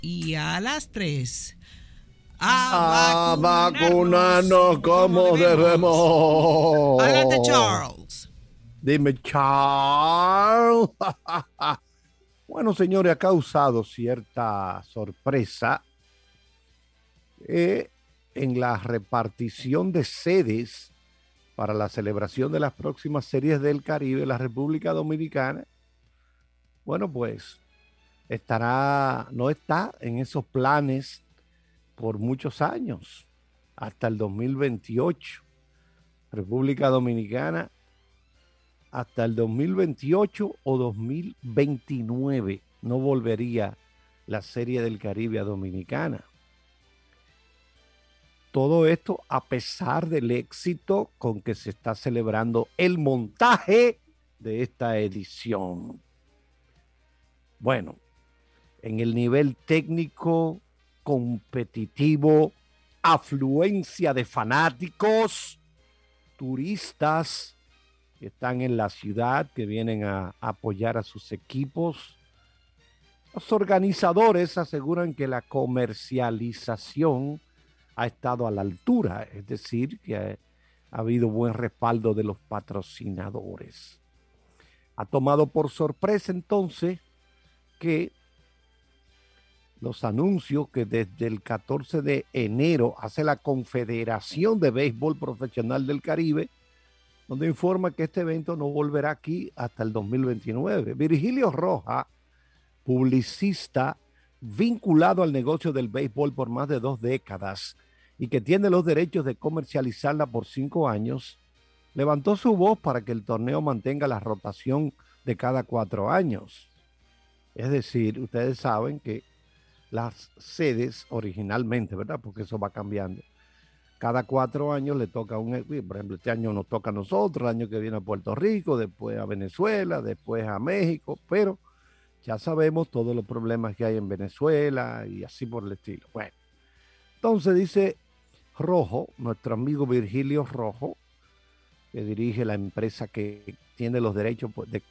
Y a las 3, a vacunarnos como debemos. Adelante, Charles. Dime, Charles. Bueno, señores, ha causado cierta sorpresa en la repartición de sedes para la celebración de las próximas series del Caribe. La República Dominicana, bueno, pues no está en esos planes por muchos años, hasta el 2028. República Dominicana hasta el 2028 o 2029 no volvería la Serie del Caribe a Dominicana. Todo esto a pesar del éxito con que se está celebrando el montaje de esta edición. Bueno, en el nivel técnico, competitivo, afluencia de fanáticos, turistas que están en la ciudad, que vienen a apoyar a sus equipos. Los organizadores aseguran que la comercialización ha estado a la altura, es decir, que ha habido buen respaldo de los patrocinadores. Ha tomado por sorpresa entonces que los anuncios que desde el 14 de enero hace la Confederación de Béisbol Profesional del Caribe, donde informa que este evento no volverá aquí hasta el 2029. Virgilio Rojas, publicista vinculado al negocio del béisbol por más de 2 décadas y que tiene los derechos de comercializarla por 5 años, levantó su voz para que el torneo mantenga la rotación de cada 4 años. Es decir, ustedes saben que las sedes originalmente, ¿verdad? Porque eso va cambiando. Cada 4 años le toca por ejemplo, este año nos toca a nosotros, el año que viene a Puerto Rico, después a Venezuela, después a México, pero ya sabemos todos los problemas que hay en Venezuela y así por el estilo. Bueno, entonces dice Rojo, nuestro amigo Virgilio Rojo, que dirige la empresa que tiene los derechos de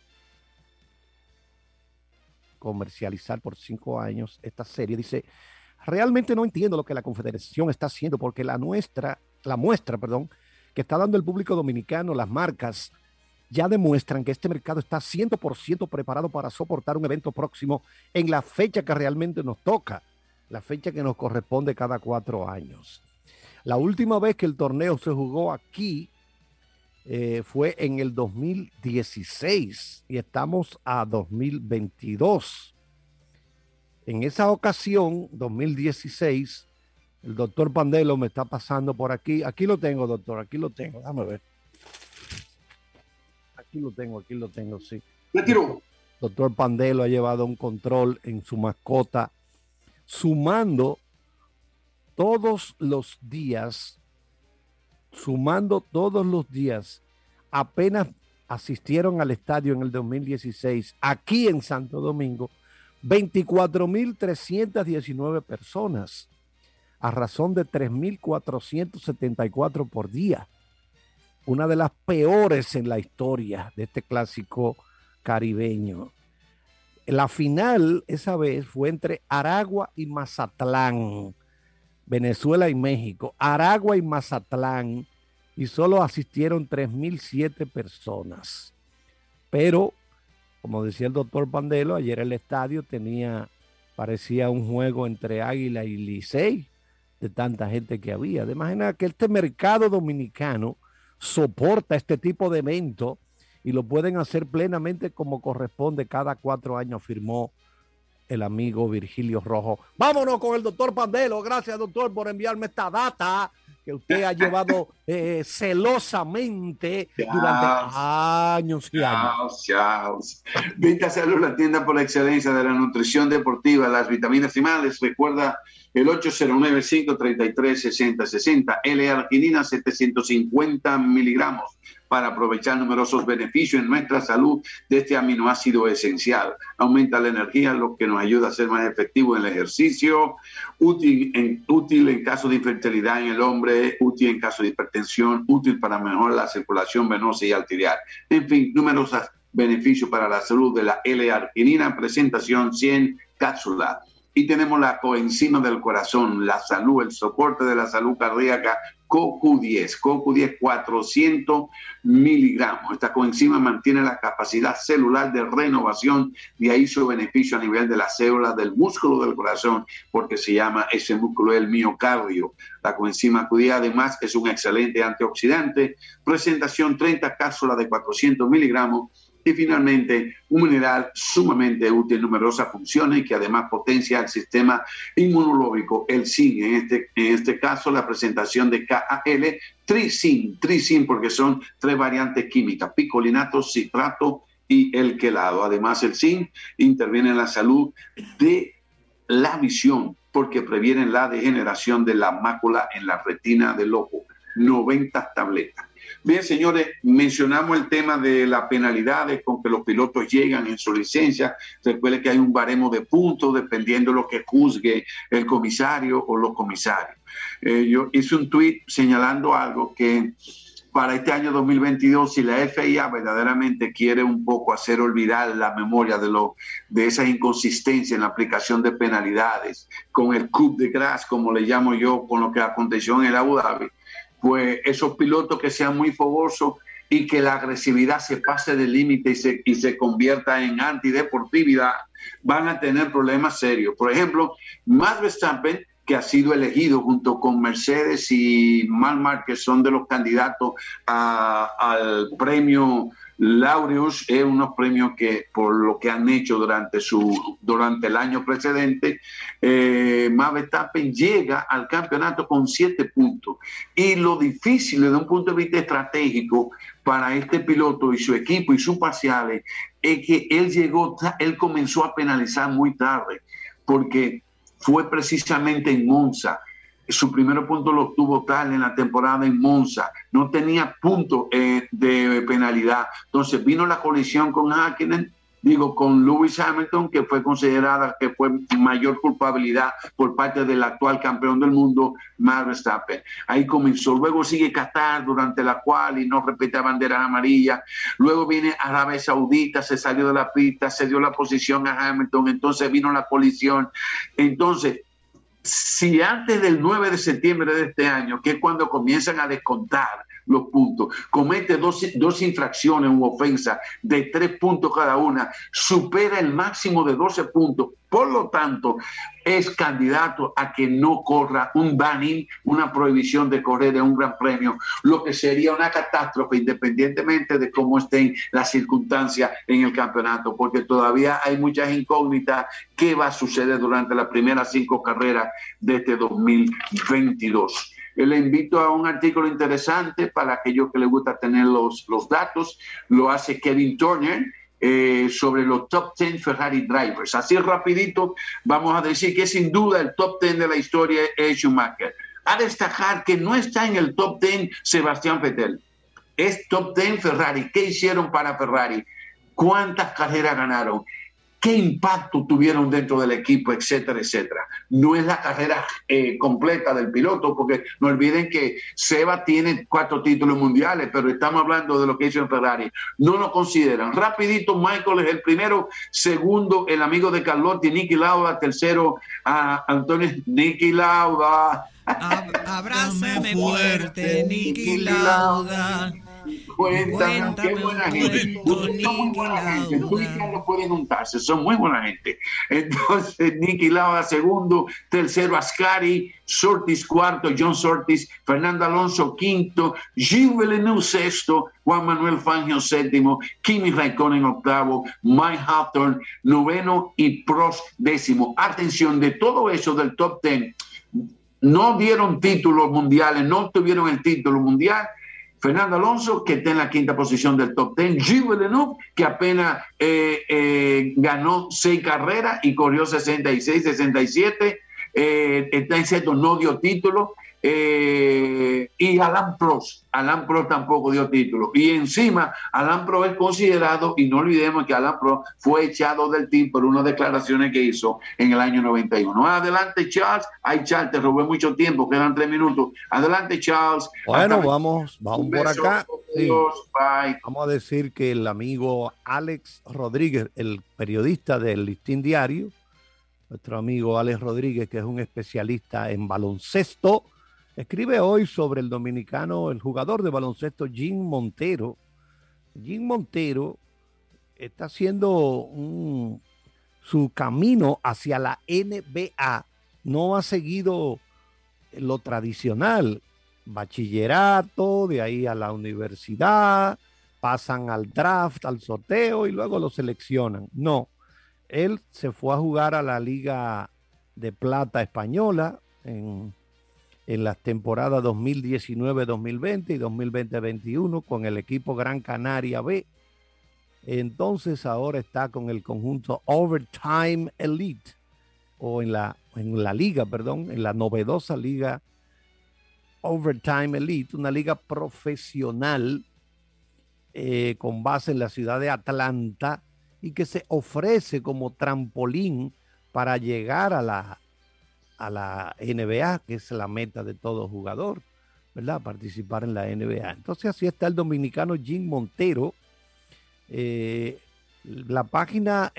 comercializar por 5 años esta serie, dice: realmente no entiendo lo que la Confederación está haciendo, porque la muestra que está dando el público dominicano, las marcas, ya demuestran que este mercado está 100% preparado para soportar un evento próximo en la fecha que realmente nos toca, la fecha que nos corresponde cada 4 años. La última vez que el torneo se jugó aquí fue en el 2016 y estamos a 2022. En esa ocasión, 2016, el doctor Pandelo me está pasando por aquí. Aquí lo tengo, doctor, aquí lo tengo. Déjame ver. Aquí lo tengo, sí. Retiro. Doctor Pandelo ha llevado un control en su mascota, sumando todos los días, apenas asistieron al estadio en el 2016, aquí en Santo Domingo, 24,319 personas, a razón de 3,474 por día. Una de las peores en la historia de este clásico caribeño. La final esa vez fue entre Aragua y Mazatlán, Venezuela y México. Aragua y Mazatlán, y solo asistieron 3,007 personas. Pero, como decía el doctor Pandelo, ayer el estadio parecía un juego entre Águila y Licey, de tanta gente que había. De imaginar que este mercado dominicano soporta este tipo de evento y lo pueden hacer plenamente como corresponde cada 4 años, afirmó el amigo Virgilio Rojo. Vámonos con el doctor Pandelo. Gracias, doctor, por enviarme esta data que usted ha llevado celosamente durante años y años. Vita Salud, la tienda por la excelencia de la nutrición deportiva, las vitaminas animales. Recuerda el 809-533-6060. L-arginina 750 miligramos para aprovechar numerosos beneficios en nuestra salud de este aminoácido esencial. Aumenta la energía, lo que nos ayuda a ser más efectivo en el ejercicio, útil en caso de infertilidad en el hombre, útil en caso de hipertensión, útil para mejorar la circulación venosa y arterial. En fin, numerosos beneficios para la salud de la L-arginina. Presentación 100 cápsulas. Y tenemos la coenzima del corazón, la salud, el soporte de la salud cardíaca, CoQ10, 400 miligramos. Esta coenzima mantiene la capacidad celular de renovación, de ahí su beneficio a nivel de las células del músculo del corazón, porque se llama ese músculo el miocardio. La coenzima Q10 además es un excelente antioxidante. Presentación 30 cápsulas de 400 miligramos. Y finalmente, un mineral sumamente útil en numerosas funciones y que además potencia el sistema inmunológico, el zinc. En este caso, la presentación de KAL, tricin, porque son 3 variantes químicas, picolinato, citrato y el quelado. Además, el zinc interviene en la salud de la visión, porque previene la degeneración de la mácula en la retina del ojo. 90 tabletas. Bien, señores, mencionamos el tema de las penalidades con que los pilotos llegan en su licencia. Recuerden que hay un baremo de puntos dependiendo de lo que juzgue el comisario o los comisarios. Yo hice un tuit señalando algo que para este año 2022, si la FIA verdaderamente quiere un poco hacer olvidar la memoria de esa inconsistencia en la aplicación de penalidades, con el coup de grâce, como le llamo yo, con lo que aconteció en el Abu Dhabi, pues esos pilotos que sean muy fogosos y que la agresividad se pase del límite y se convierta en antideportividad, van a tener problemas serios. Por ejemplo, Max Verstappen, que ha sido elegido junto con Mercedes y Marc, que son de los candidatos al premio Laureus, es unos premios que por lo que han hecho durante el año precedente, Max Verstappen llega al campeonato con 7 puntos. Y lo difícil desde un punto de vista estratégico para este piloto y su equipo y sus parciales es que él comenzó a penalizar muy tarde, porque fue precisamente en Monza. Su primer punto lo obtuvo tal en la temporada en Monza. No tenía punto de penalidad. Entonces vino la colisión con con Lewis Hamilton, que fue considerada que fue mayor culpabilidad por parte del actual campeón del mundo, Max Verstappen. Ahí comenzó. Luego sigue Qatar, durante la cual y no repite banderas amarillas. Luego viene Arabia Saudita, se salió de la pista, se dio la posición a Hamilton. Entonces vino la colisión. Entonces, si antes del 9 de septiembre de este año, que es cuando comienzan a descontar los puntos, comete dos infracciones u ofensas de 3 puntos cada una, supera el máximo de 12 puntos, por lo tanto, es candidato a que no corra un banning, una prohibición de correr en un gran premio, lo que sería una catástrofe independientemente de cómo estén las circunstancias en el campeonato, porque todavía hay muchas incógnitas. ¿Qué va a suceder durante las primeras 5 carreras de este 2022? Le invito a un artículo interesante para aquellos que les gusta tener los datos. Lo hace Kevin Turner sobre los top 10 Ferrari drivers. Así rapidito vamos a decir que sin duda el top 10 de la historia es Schumacher. A destacar que no está en el top 10 Sebastián Vettel. Es top 10 Ferrari. ¿Qué hicieron para Ferrari? ¿Cuántas carreras ganaron? ¿Qué impacto tuvieron dentro del equipo, etcétera, etcétera? No es la carrera completa del piloto, porque no olviden que Seba tiene 4 títulos mundiales, pero estamos hablando de lo que hizo en Ferrari. No lo consideran. Rapidito, Michael es el primero, segundo, el amigo de Carlotti, Niki Lauda, tercero, Antonio Niki Lauda. Abrázame fuerte, Niki Lauda. Cuéntame, qué buena gente. Son muy buena gente. Tú y Carlos pueden juntarse, son muy buena gente. Entonces, Niki Lauda segundo, tercero Ascari, Surtees cuarto, John Surtees, Fernando Alonso quinto, Gilles Villeneuve sexto, Juan Manuel Fangio séptimo, Kimi Raikkonen octavo, Mike Hawthorne noveno y Prost décimo. Atención, de todo eso del top 10, no dieron títulos mundiales, no obtuvieron el título mundial. Fernando Alonso, que está en la 5ª posición del top 10. Gilles Villeneuve, que apenas ganó 6 carreras y corrió 66, 67. Está en sexto, no dio título. Y Alain Prost tampoco dio título. Y encima, Alain Prost es considerado, y no olvidemos que Alain Prost fue echado del team por unas declaraciones que hizo en el año 91. Adelante, Charles. Ay, Charles, te robé mucho tiempo, quedan 3 minutos. Adelante, Charles. Bueno, vamos por acá. Sí. Bye. Vamos a decir que el amigo Alex Rodríguez, el periodista del Listín Diario, nuestro amigo Alex Rodríguez, que es un especialista en baloncesto, escribe hoy sobre el dominicano, el jugador de baloncesto Jim Montero. Jim Montero está haciendo su camino hacia la NBA. No ha seguido lo tradicional, bachillerato, de ahí a la universidad, pasan al draft, al sorteo y luego lo seleccionan. No, él se fue a jugar a la Liga de Plata Española en las temporadas 2019-2020 y 2020-21 con el equipo Gran Canaria B. Entonces ahora está con el conjunto Overtime Elite, o en la liga, perdón, en la novedosa liga Overtime Elite, una liga profesional con base en la ciudad de Atlanta y que se ofrece como trampolín para llegar a la NBA, que es la meta de todo jugador, ¿verdad? Participar en la NBA. Entonces así está el dominicano Jim Montero. La página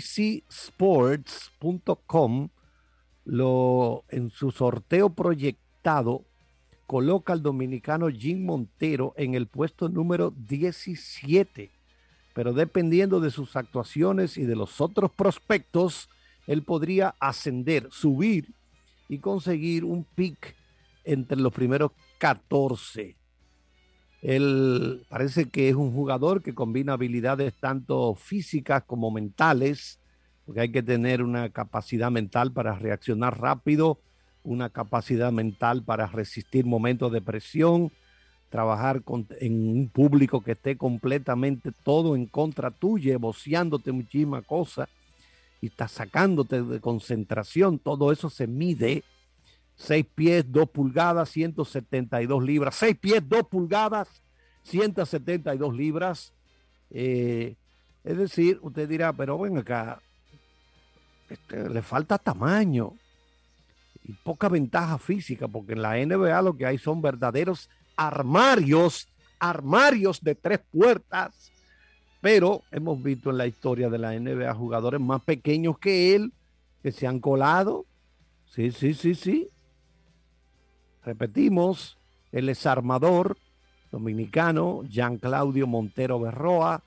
NBCSports.com en su sorteo proyectado coloca al dominicano Jim Montero en el puesto número 17, pero dependiendo de sus actuaciones y de los otros prospectos, él podría ascender, subir y conseguir un pick entre los primeros 14. Él parece que es un jugador que combina habilidades tanto físicas como mentales, porque hay que tener una capacidad mental para reaccionar rápido, una capacidad mental para resistir momentos de presión, trabajar en un público que esté completamente todo en contra tuya, voceándote muchísimas cosas y está sacándote de concentración. Todo eso se mide. 6 pies, 2 pulgadas, 172 libras. 6 pies, 2 pulgadas, 172 libras. Es decir, usted dirá, pero ven acá, le falta tamaño y poca ventaja física, porque en la NBA lo que hay son verdaderos armarios de 3 puertas. Pero hemos visto en la historia de la NBA jugadores más pequeños que él que se han colado. Sí. Repetimos, él es armador dominicano, Jean Claudio Montero Berroa,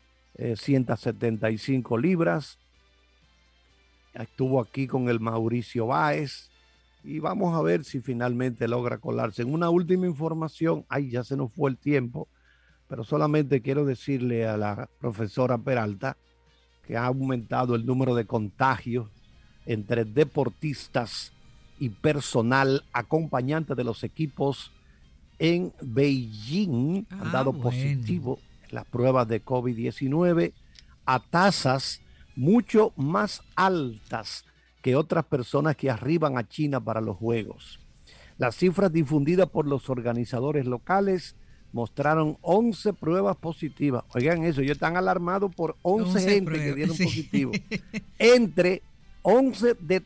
175 libras. Estuvo aquí con el Mauricio Báez y vamos a ver si finalmente logra colarse. En una última información, ya se nos fue el tiempo, pero solamente quiero decirle a la profesora Peralta que ha aumentado el número de contagios entre deportistas y personal acompañante de los equipos en Beijing. Han dado positivo en las pruebas de COVID-19 a tasas mucho más altas que otras personas que arriban a China para los Juegos. Las cifras difundidas por los organizadores locales mostraron 11 pruebas positivas. Oigan eso, ellos están alarmados por 11 gente pruebas, que dieron positivo. Entre 11 de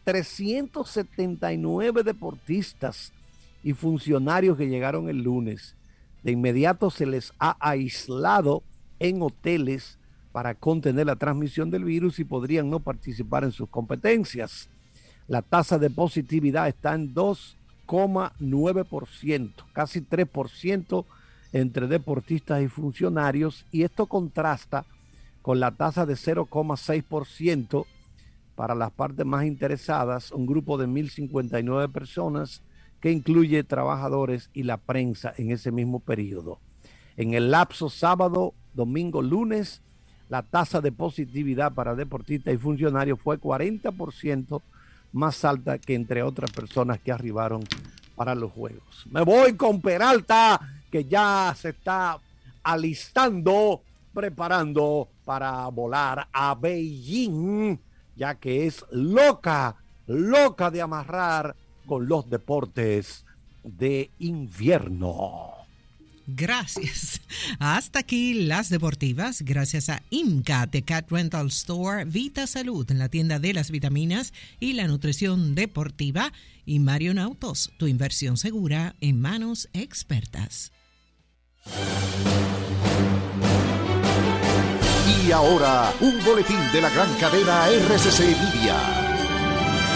379 deportistas y funcionarios que llegaron el lunes. De inmediato se les ha aislado en hoteles para contener la transmisión del virus y podrían no participar en sus competencias. La tasa de positividad está en 2,9%, casi 3% entre deportistas y funcionarios, y esto contrasta con la tasa de 0,6% para las partes más interesadas, un grupo de 1.059 personas que incluye trabajadores y la prensa en ese mismo periodo. En el lapso sábado, domingo, lunes, la tasa de positividad para deportistas y funcionarios fue 40% más alta que entre otras personas que arribaron para los Juegos. Me voy con Peralta, que ya se está alistando, preparando para volar a Beijing, ya que es loca de amarrar con los deportes de invierno. Gracias. Hasta aquí las deportivas, gracias a IMCA de Cat Rental Store, Vita Salud, en la tienda de las vitaminas y la nutrición deportiva, y Marion Autos, tu inversión segura en manos expertas. Y ahora, un boletín de la gran cadena RCC Media.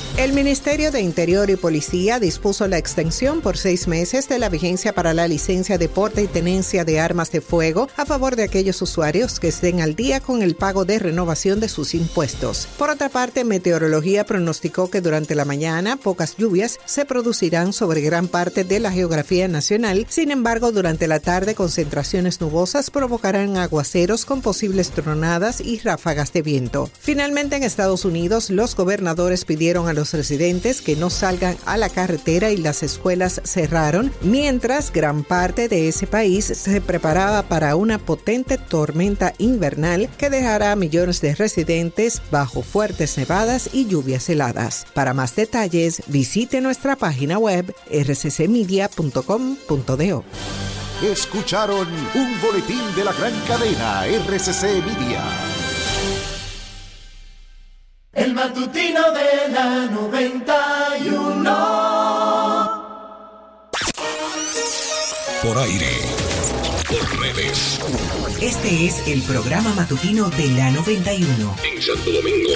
El Ministerio de Interior y Policía dispuso la extensión por 6 meses de la vigencia para la licencia de porte y tenencia de armas de fuego a favor de aquellos usuarios que estén al día con el pago de renovación de sus impuestos. Por otra parte, Meteorología pronosticó que durante la mañana pocas lluvias se producirán sobre gran parte de la geografía nacional. Sin embargo, durante la tarde, concentraciones nubosas provocarán aguaceros con posibles tronadas y ráfagas de viento. Finalmente, en Estados Unidos, los gobernadores pidieron a los residentes que no salgan a la carretera y las escuelas cerraron, mientras gran parte de ese país se preparaba para una potente tormenta invernal que dejará a millones de residentes bajo fuertes nevadas y lluvias heladas. Para más detalles, visite nuestra página web rccmedia.com.do. Escucharon un boletín de la gran cadena RCC Media. El matutino de la 91. Por aire, por redes. Este es el programa matutino de la 91. En Santo Domingo.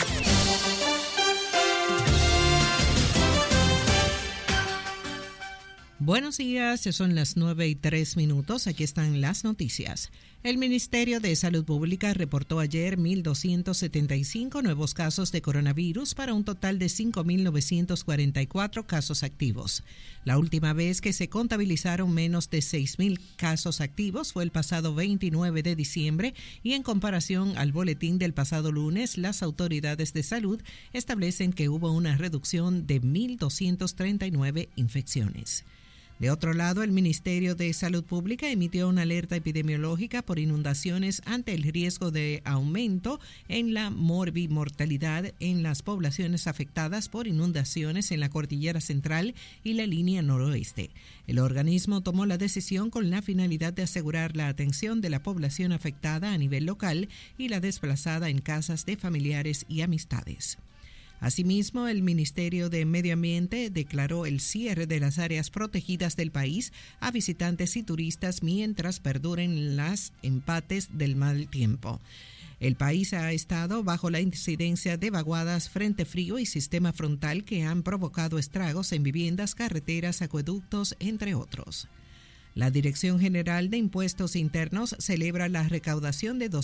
Buenos días, son las 9:03. Aquí están las noticias. El Ministerio de Salud Pública reportó ayer 1.275 nuevos casos de coronavirus para un total de 5.944 casos activos. La última vez que se contabilizaron menos de 6.000 casos activos fue el pasado 29 de diciembre y en comparación al boletín del pasado lunes, las autoridades de salud establecen que hubo una reducción de 1.239 infecciones. De otro lado, el Ministerio de Salud Pública emitió una alerta epidemiológica por inundaciones ante el riesgo de aumento en la morbimortalidad en las poblaciones afectadas por inundaciones en la Cordillera Central y la línea noroeste. El organismo tomó la decisión con la finalidad de asegurar la atención de la población afectada a nivel local y la desplazada en casas de familiares y amistades. Asimismo, el Ministerio de Medio Ambiente declaró el cierre de las áreas protegidas del país a visitantes y turistas mientras perduren los empates del mal tiempo. El país ha estado bajo la incidencia de vaguadas, frente frío y sistema frontal que han provocado estragos en viviendas, carreteras, acueductos, entre otros. La Dirección General de Impuestos Internos celebra la recaudación de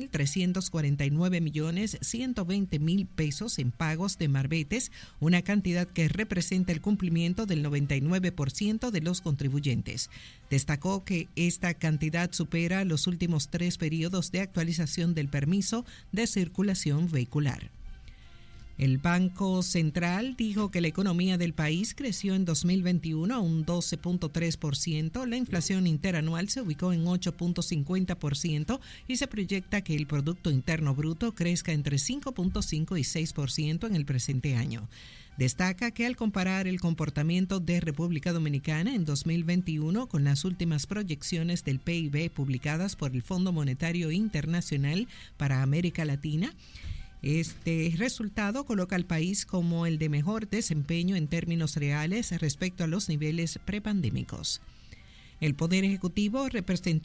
2.349.120.000 pesos en pagos de marbetes, una cantidad que representa el cumplimiento del 99% de los contribuyentes. Destacó que esta cantidad supera los últimos 3 periodos de actualización del permiso de circulación vehicular. El Banco Central dijo que la economía del país creció en 2021 a un 12.3%, la inflación interanual se ubicó en 8.50% y se proyecta que el Producto Interno Bruto crezca entre 5.5 y 6% en el presente año. Destaca que al comparar el comportamiento de República Dominicana en 2021 con las últimas proyecciones del PIB publicadas por el Fondo Monetario Internacional para América Latina, este resultado coloca al país como el de mejor desempeño en términos reales respecto a los niveles prepandémicos. El Poder Ejecutivo representa